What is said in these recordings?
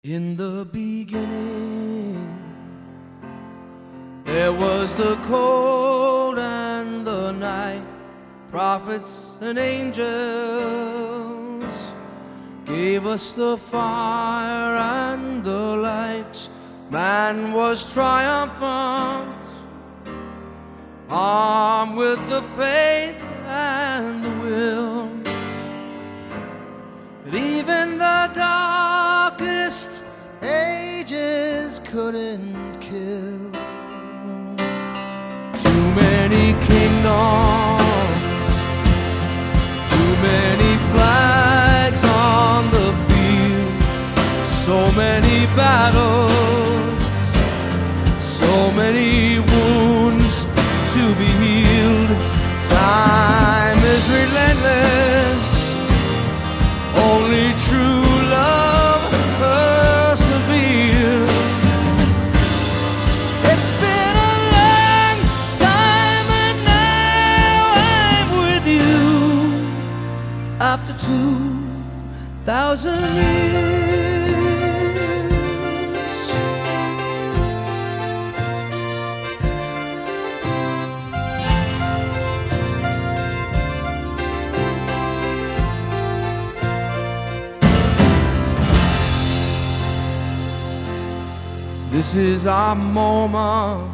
In the beginning, there was the cold and the night. Prophets and angels gave us the fire and the light. Man was triumphant, armed with the faith and the will that even the darkest ages couldn't kill. Too many kingdoms, too many flags on the field, so many battles, so many wounds to be healed. Time is relentless, only true love perseveres. It's been a long time and now I'm with you after 2,000 years. This is our moment,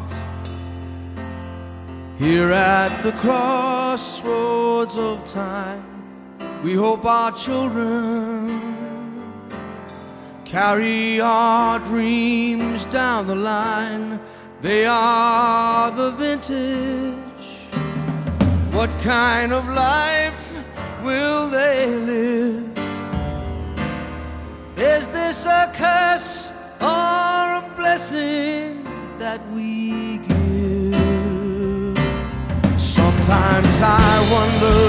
here at the crossroads of time. We hope our children carry our dreams down the line. They are the vintage. What kind of life will they live? Is this a curse or a blessing that we give? Sometimes I wonder,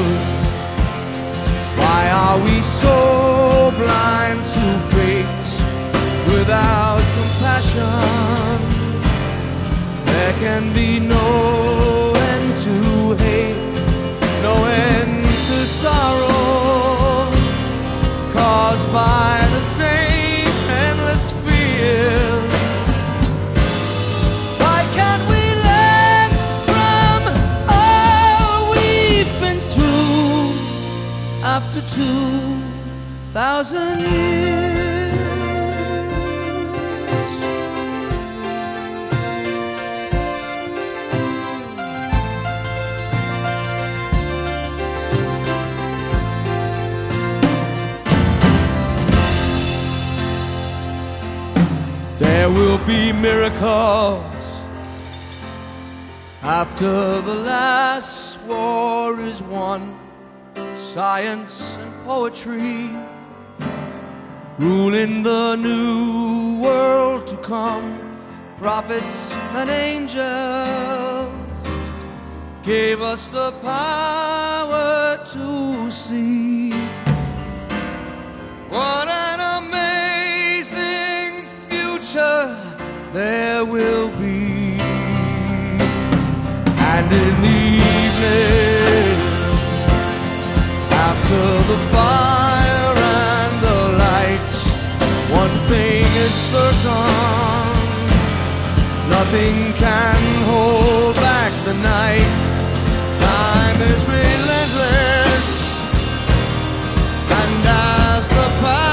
why are we so blind to fate without compassion? There can be no end to hate, no end to sorrow, caused by the same endless fears. Why can't we learn from all we've been through after 2,000 years? There will be miracles after the last war is won. Science and poetry ruling the new world to come. Prophets and angels gave us the power to see. What an amazing future there will be. And in the evening, after the fire and the lights, one thing is certain: nothing can hold back the night. Time is relentless, and as the past